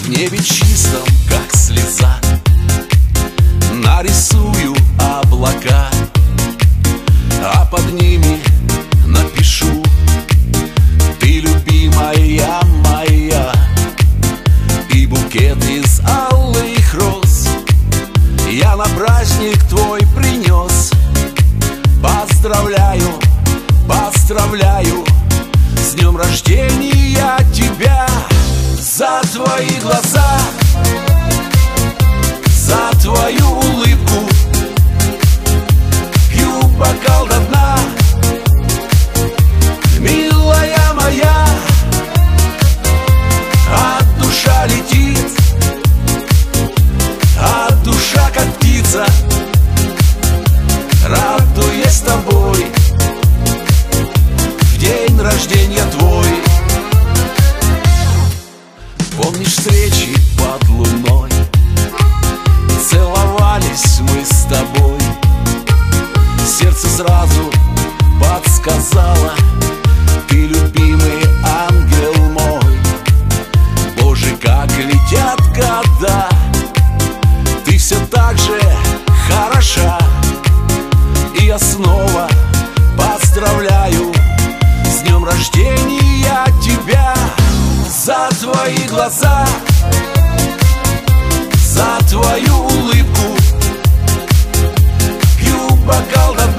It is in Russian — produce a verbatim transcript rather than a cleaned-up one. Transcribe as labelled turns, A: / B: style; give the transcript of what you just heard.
A: небе чистом, как слеза, нарисую облака, а под ними напишу: ты любимая моя. И букет из алых роз я на праздник твой принес. Поздравляю, поздравляю с днем рождения тебя. За твои глаза, за твою улыбку пью бокал до дна. Милая моя, а душа летит, а душа как птица, радуясь с тобой в день рождения твой. Помнишь встречи под луной? Целовались мы с тобой. Сердце сразу подсказало: ты любимый ангел мой. Боже, как летят года, ты все так же хороша. И я снова поздравляю с днем рождения тебя. За твои глаза, за твою улыбку пью бокал до дна.